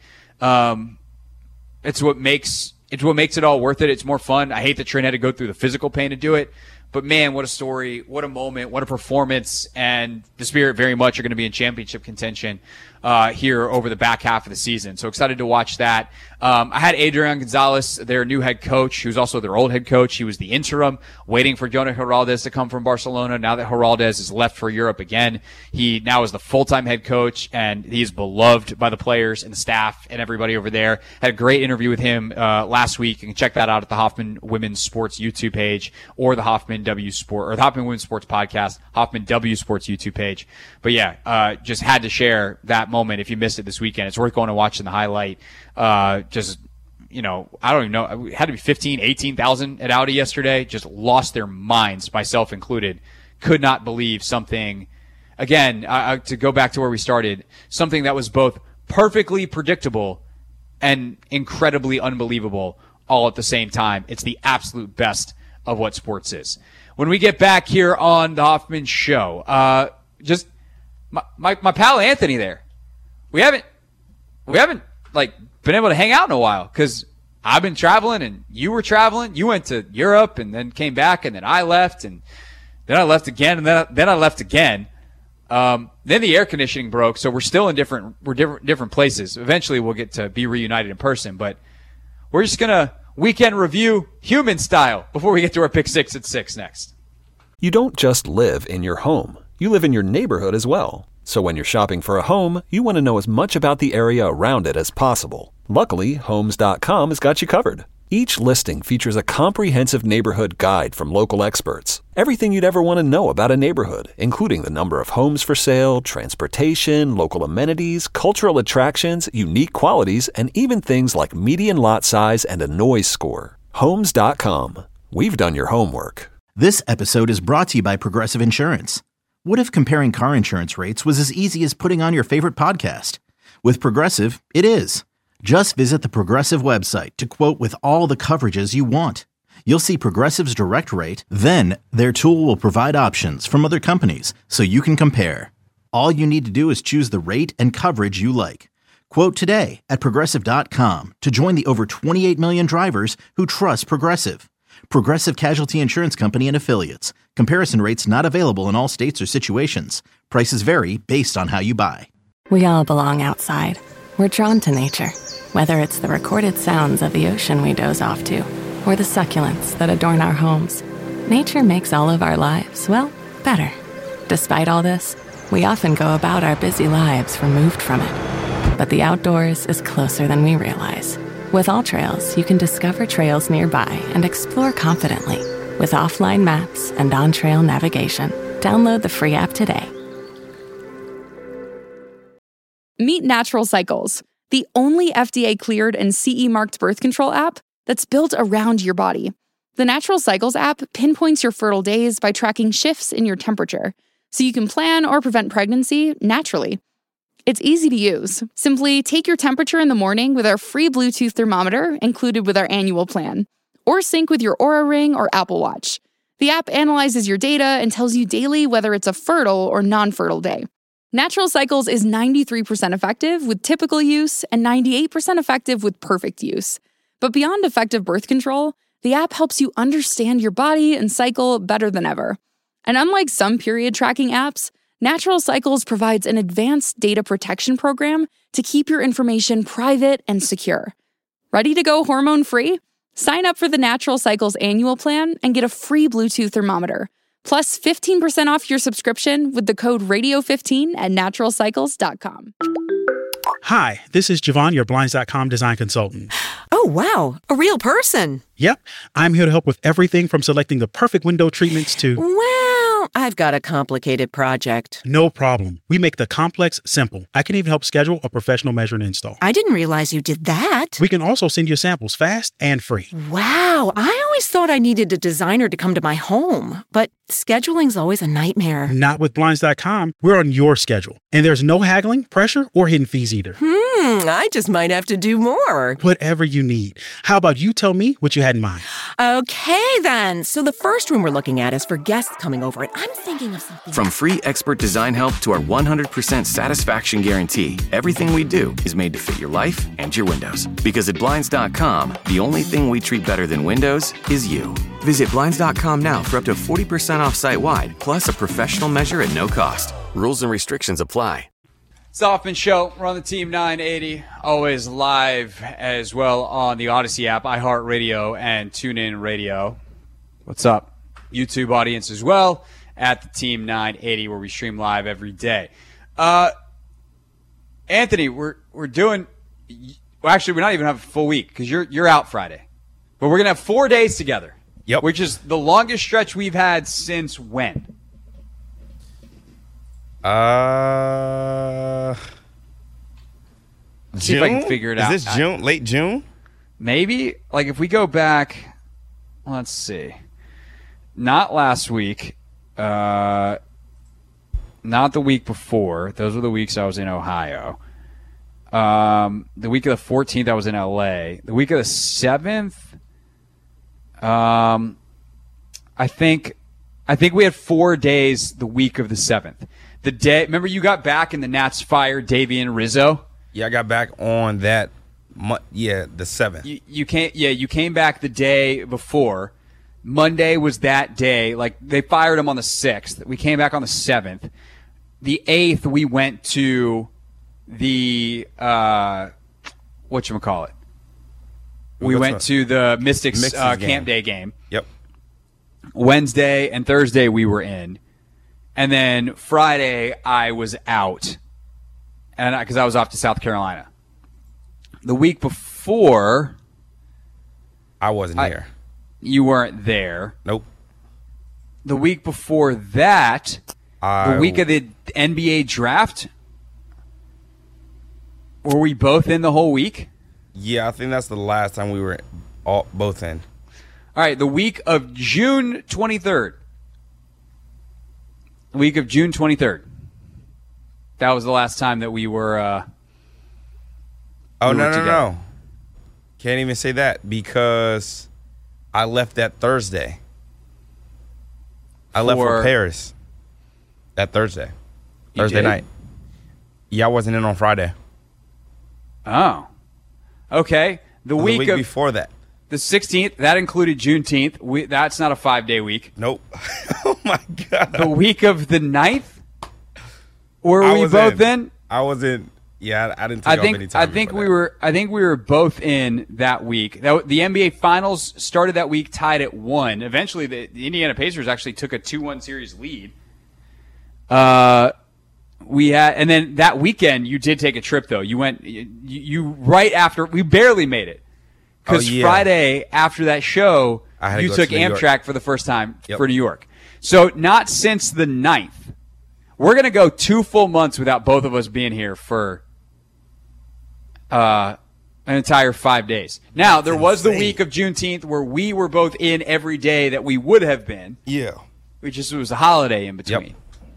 Um, it's what makes, it's what makes it all worth it. It's more fun. I hate that Trent had to go through the physical pain to do it, but man, what a story, what a moment, what a performance, and the Spirit very much are going to be in championship contention uh, here over the back half of the season. So excited to watch that. Um, I had Adrian Gonzalez, their new head coach, who's also their old head coach. He was the interim, waiting for Jonah Heraldez to come from Barcelona. Now that Heraldez is left for Europe again, he now is the full-time head coach, and he's beloved by the players and the staff and everybody over there. Had a great interview with him uh, last week. You can check that out at the Hoffman Women's Sports YouTube page or the Hoffman W Sport or the Hoffman Women's Sports Podcast, Hoffman W Sports YouTube page. But yeah, uh, just had to share that moment. If you missed it this weekend, it's worth going and watching the highlight. Uh, just, you know, I don't even know. It had to be fifteen, eighteen thousand at Audi yesterday. Just lost their minds, myself included. Could not believe something, again, uh, to go back to where we started, something that was both perfectly predictable and incredibly unbelievable all at the same time. It's the absolute best of what sports is. When we get back here on the Hoffman Show, uh, just my, my, my pal Anthony there, we haven't, we haven't like been able to hang out in a while because I've been traveling and you were traveling. You went to Europe and then came back and then I left and then I left again and then I, then I left again. Um, then the air conditioning broke, so we're still in different, we're different, different places. Eventually we'll get to be reunited in person, but we're just gonna weekend review human style before we get to our pick six at six next. You don't just live in your home. You live in your neighborhood as well. So when you're shopping for a home, you want to know as much about the area around it as possible. Luckily, Homes dot com has got you covered. Each listing features a comprehensive neighborhood guide from local experts. Everything you'd ever want to know about a neighborhood, including the number of homes for sale, transportation, local amenities, cultural attractions, unique qualities, and even things like median lot size and a noise score. Homes dot com. We've done your homework. This episode is brought to you by Progressive Insurance. What if comparing car insurance rates was as easy as putting on your favorite podcast? With Progressive, it is. Just visit the Progressive website to quote with all the coverages you want. You'll see Progressive's direct rate, then their tool will provide options from other companies so you can compare. All you need to do is choose the rate and coverage you like. Quote today at Progressive dot com to join the over twenty-eight million drivers who trust Progressive. Progressive Casualty Insurance Company and Affiliates. Comparison rates not available in all states or situations. Prices vary based on how you buy. We all belong outside. We're drawn to nature, whether it's the recorded sounds of the ocean we doze off to, or the succulents that adorn our homes. Nature makes all of our lives, well, better. Despite all this, we often go about our busy lives removed from it. But the outdoors is closer than we realize. With All Trails, you can discover trails nearby and explore confidently. With offline maps and on-trail navigation, download the free app today. Meet Natural Cycles, the only F D A-cleared and C E-marked birth control app that's built around your body. The Natural Cycles app pinpoints your fertile days by tracking shifts in your temperature, so you can plan or prevent pregnancy naturally. It's easy to use. Simply take your temperature in the morning with our free Bluetooth thermometer included with our annual plan, or sync with your Oura Ring or Apple Watch. The app analyzes your data and tells you daily whether it's a fertile or non-fertile day. Natural Cycles is ninety-three percent effective with typical use and ninety-eight percent effective with perfect use. But beyond effective birth control, the app helps you understand your body and cycle better than ever. And unlike some period tracking apps, Natural Cycles provides an advanced data protection program to keep your information private and secure. Ready to go hormone-free? Sign up for the Natural Cycles annual plan and get a free Bluetooth thermometer, plus fifteen percent off your subscription with the code radio fifteen at natural cycles dot com. Hi, this is Javon, your Blinds dot com design consultant. Oh, wow. A real person. Yep. I'm here to help with everything from selecting the perfect window treatments to... Well, I've got a complicated project. No problem. We make the complex simple. I can even help schedule a professional measure and install. I didn't realize you did that. We can also send you samples fast and free. Wow. I always thought I needed a designer to come to my home, but scheduling's always a nightmare. Not with Blinds dot com. We're on your schedule. And there's no haggling, pressure, or hidden fees either. Hmm, I just might have to do more. Whatever you need. How about you tell me what you had in mind? Okay, then. So the first room we're looking at is for guests coming over, and I'm thinking of something... From free expert design help to our one hundred percent satisfaction guarantee, everything we do is made to fit your life and your windows. Because at Blinds dot com, the only thing we treat better than windows is you. Visit Blinds dot com now for up to forty percent off site-wide, plus a professional measure at no cost. Rules and restrictions apply. It's the Hoffman Show. We're on the Team nine eighty, always live as well on the Odyssey app, iHeartRadio, and TuneIn Radio. What's up? YouTube audience as well at the Team nine eighty, where we stream live every day. Uh, Anthony, we're we're doing. Well, actually, we're not even having a full week because you're you're out Friday, but we're gonna have four days together. Yep. Which is the longest stretch we've had since when? Uh, Let's see if I can figure it is out. Is this June? Late June? Maybe. Like if we go back, let's see. Not last week. Uh, not the week before. Those were the weeks I was in Ohio. Um, the week of the fourteenth, I was in L A. The week of the seventh, um, I think, I think we had four days the week of the seventh. The day, remember you got back and the Nats fired Davian Rizzo? Yeah, I got back on that. Mo- yeah, the seventh. You, you came, yeah, you came back the day before. Monday was that day. Like they fired him on the sixth. We came back on the seventh. The eighth, we went to the uh, whatchamacallit. We What's went up? to the Mystics, Mystics uh, game. Camp Day game. Yep. Wednesday and Thursday we were in, and then Friday I was out, and because I, I was off to South Carolina. The week before, I wasn't I, here. You weren't there. Nope. The week before that, I, the week of the N B A draft, were we both in the whole week? Yeah, I think that's the last time we were all both in. All right, the week of June twenty-third. The week of June twenty-third. That was the last time that we were. Uh, oh we no were no together. no! Can't even say that because I left that Thursday. I left For- for Paris that Thursday, You Thursday did? night. Yeah, I wasn't in on Friday. Oh, okay. The The week, week of before that. The sixteenth, that included Juneteenth. We, that's not a five-day week. Nope. Oh, my God. The week of the ninth? Were I we was both in. in? I was in. Yeah, I, I didn't take I off think any time I think before we that. were I think we were both in that week. That, the N B A Finals started that week tied at one. Eventually, the, the Indiana Pacers actually took a two one series lead. Uh, we had, and then that weekend you did take a trip though. You went you, you right after we barely made it because Oh, yeah. Friday after that show I had to you go took to New York. Amtrak for the first time Yep. for New York. So not since the ninth. We're gonna go two full months without both of us being here for uh, an entire five days. Now there was the week of Juneteenth where we were both in every day that we would have been. Yeah. We just it was a holiday in between.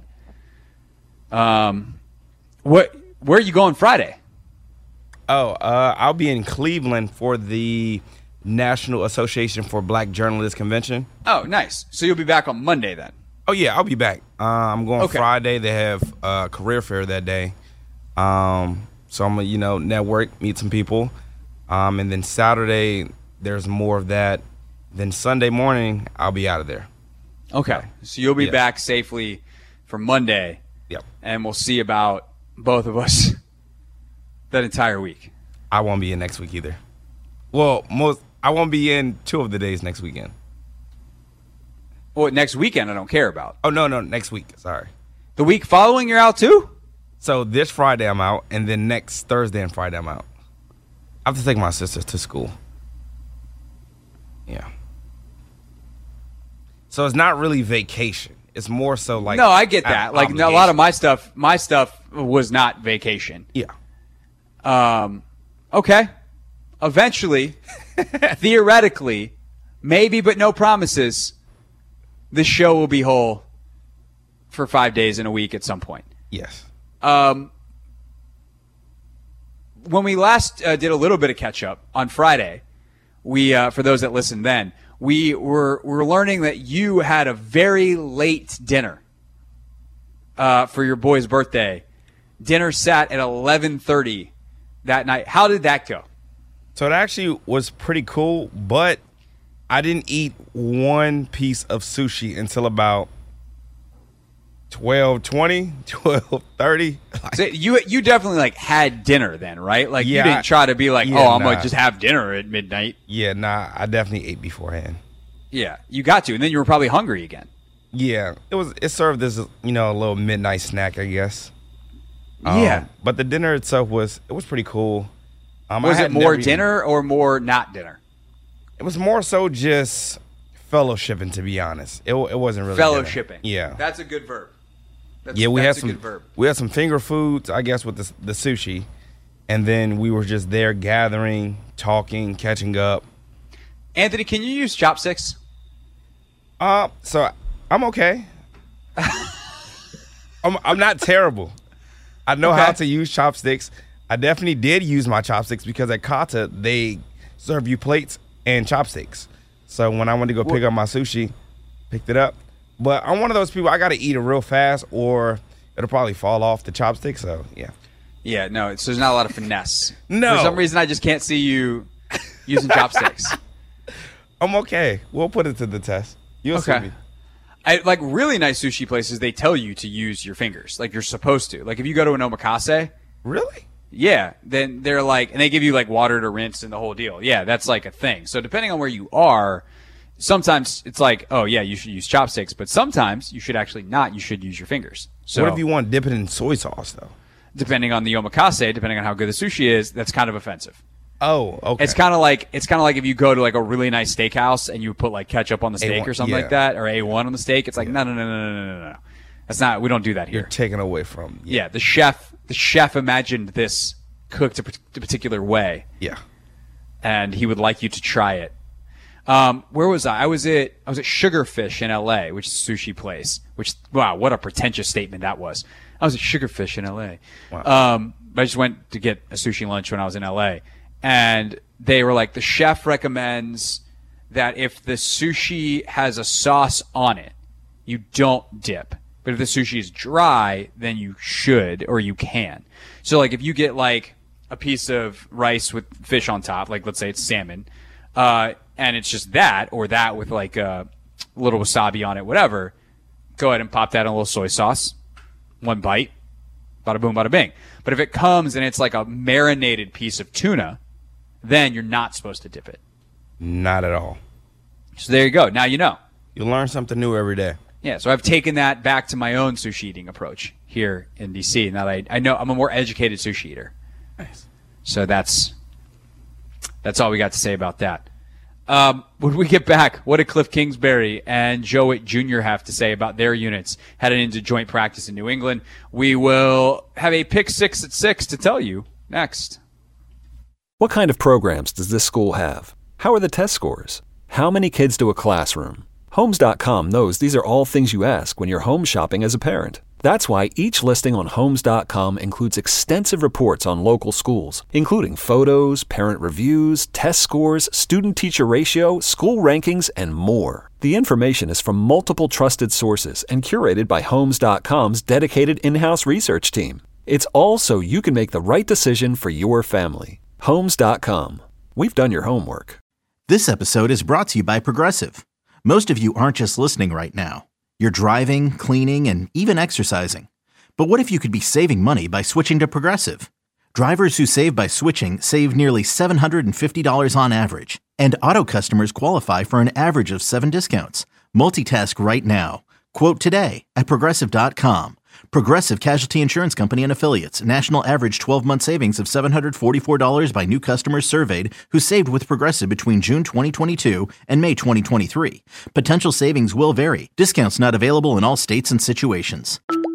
Um, what? Where are you going Friday? Oh, uh, I'll be in Cleveland for the National Association for Black Journalists Convention. Oh, nice. So you'll be back on Monday then. Oh, yeah, I'll be back. Uh, I'm going Okay. Friday. They have a career fair that day. Um, so I'm going to, you know, network, meet some people. Um, and then Saturday, there's more of that. Then Sunday morning, I'll be out of there. Okay. So you'll be Yeah. back safely for Monday. Yep. And we'll see about both of us that entire week. I won't be in next week either. Well, most I won't be in two of the days next weekend. Well, next weekend I don't care about. Oh, no, no, next week. Sorry. The week following you're out too? So this Friday I'm out, and then next Thursday and Friday I'm out. I have to take my sister to school. Yeah. So it's not really vacation. It's more so like no, I get an that. Like a lot obligation. of my stuff, my stuff was not vacation. Yeah. Um, okay. Eventually, theoretically, maybe but no promises, the show will be whole for five days in a week at some point. Yes. Um, when we last uh, did a little bit of catch up on Friday, we uh, for those that listened then, we were we were learning that you had a very late dinner uh, for your boy's birthday. Dinner sat at eleven thirty that night. How did that go? So it actually was pretty cool, but I didn't eat one piece of sushi until about twelve twenty, twelve thirty. So you you definitely like had dinner then, right? Like Yeah, you didn't try to be like, yeah, oh, I'm nah. gonna just have dinner at midnight. Yeah, nah, I definitely ate beforehand. Yeah, you got to, and then you were probably hungry again. Yeah, it was. It served as you know a little midnight snack, I guess. Yeah. but the dinner itself was it was pretty cool. Um, I Was it had more never eaten- dinner or more not dinner? It was more so just fellowshipping, to be honest. It it wasn't really dinner. Fellowshipping. Yeah, That's a good verb. That's, yeah. We that's had a some good verb. we had some finger foods, I guess, with the the sushi, and then we were just there gathering, talking, catching up. Anthony, can you use chopsticks? Uh, so I'm okay. I'm I'm not terrible. I know Okay. how to use chopsticks. I definitely did use my chopsticks because at Kata they serve you plates and chopsticks. So when I went to go pick up my sushi, picked it up. But I'm one of those people, I got to eat it real fast or it'll probably fall off the chopstick. So yeah. Yeah, no. It's, there's not a lot of finesse. No. For some reason, I just can't see you using chopsticks. I'm okay. We'll put it to the test. You'll see Okay. me. I, like really nice sushi places, they tell you to use your fingers, like you're supposed to. Like if you go to an omakase, Really? yeah, then they're like, and they give you like water to rinse and the whole deal. Yeah, that's like a thing. So depending on where you are, sometimes it's like, oh yeah, you should use chopsticks, but sometimes you should actually not. You should use your fingers. So What if you want to dip it in soy sauce though? depending on the omakase, depending on how good the sushi is, that's kind of offensive. Oh, okay. It's kind of like it's kind of like if you go to like a really nice steakhouse and you put like ketchup on the steak A one, or something yeah. like that, or A one on the steak. It's like no, no, no, no, no, no, no, no. That's not. We don't do that here. You're taken away from. Yeah, the chef, the chef imagined this cooked a, a particular way. Yeah. And he would like you to try it. Um, where was I? I was at I was at Sugarfish in L A, which is a sushi place. Which wow, what a pretentious statement that was. I was at Sugarfish in L A. Wow. Um, I just went to get a sushi lunch when I was in L A, and they were like, the chef recommends that if the sushi has a sauce on it, you don't dip. But if the sushi is dry, then you should or you can. So like if you get like a piece of rice with fish on top, like let's say it's salmon, uh, and it's just that or that with like a little wasabi on it, whatever, go ahead and pop that in a little soy sauce. One bite. Bada boom, bada bing. But if it comes and it's like a marinated piece of tuna, then you're not supposed to dip it. Not at all. So there you go. Now you know. You learn something new every day. Yeah, so I've taken that back to my own sushi eating approach here in D C. Now that I, I know I'm a more educated sushi eater. Nice. So that's that's all we got to say about that. Um, when we get back, what did Cliff Kingsbury and Joe Witt Junior have to say about their units heading into joint practice in New England? We will have a pick six at six to tell you next. What kind of programs does this school have? How are the test scores? How many kids do a classroom? Homes dot com knows these are all things you ask when you're home shopping as a parent. That's why each listing on Homes dot com includes extensive reports on local schools, including photos, parent reviews, test scores, student-teacher ratio, school rankings, and more. The information is from multiple trusted sources and curated by Homes dot com's dedicated in-house research team. It's all so you can make the right decision for your family. Homes dot com. We've done your homework. This episode is brought to you by Progressive. Most of you aren't just listening right now. You're driving, cleaning, and even exercising. But what if you could be saving money by switching to Progressive? Drivers who save by switching save nearly seven hundred fifty dollars on average. And auto customers qualify for an average of seven discounts. Multitask right now. Quote today at Progressive dot com. Progressive Casualty Insurance Company and Affiliates. National average twelve-month savings of seven hundred forty-four dollars by new customers surveyed who saved with Progressive between June twenty twenty-two and May twenty twenty-three. Potential savings will vary. Discounts not available in all states and situations.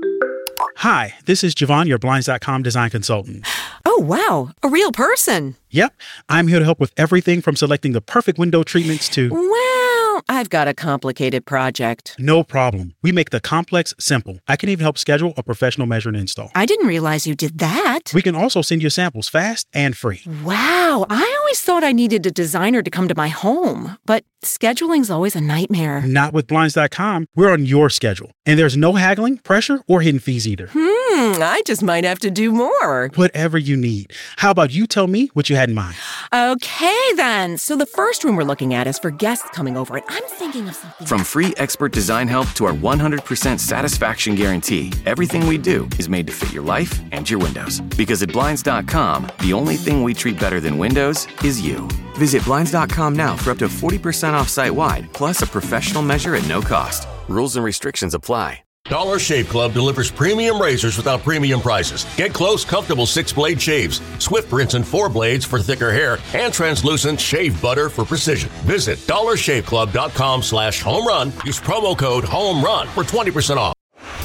Hi, this is Javon, your Blinds dot com design consultant. Oh, wow. A real person. Yep. I'm here to help with everything from selecting the perfect window treatments to... Well, I've got a complicated project. No problem. We make the complex simple. I can even help schedule a professional measure and install. I didn't realize you did that. We can also send you samples fast and free. Wow. I always thought I needed a designer to come to my home, but scheduling's always a nightmare. Not with Blinds dot com. We're on your schedule. And there's no haggling, pressure, or hidden fees either. Hmm, I just might have to do more. Whatever you need. How about you tell me what you had in mind? Okay, then. So the first room we're looking at is for guests coming over, and I'm thinking of something. From free expert design help to our one hundred percent satisfaction guarantee, everything we do is made to fit your life and your windows. Because at Blinds dot com, the only thing we treat better than windows is you. Visit Blinds dot com now for up to forty percent off site-wide, plus a professional measure at no cost. Rules and restrictions apply. Dollar Shave Club delivers premium razors without premium prices. Get close, comfortable six-blade shaves, Swift rinse and four blades for thicker hair, and translucent shave butter for precision. Visit dollar shave club dot com slash home run. Use promo code HOMERUN for twenty percent off.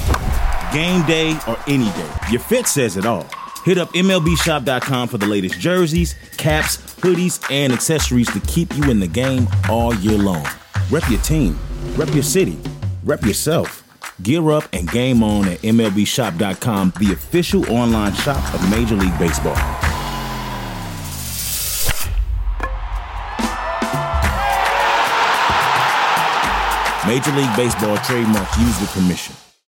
Game day or any day, your fit says it all. Hit up M L B shop dot com for the latest jerseys, caps, hoodies, and accessories to keep you in the game all year long. Rep your team, rep your city, rep yourself. Gear up and game on at M L B shop dot com, the official online shop of Major League Baseball. Major League Baseball trademark used with permission.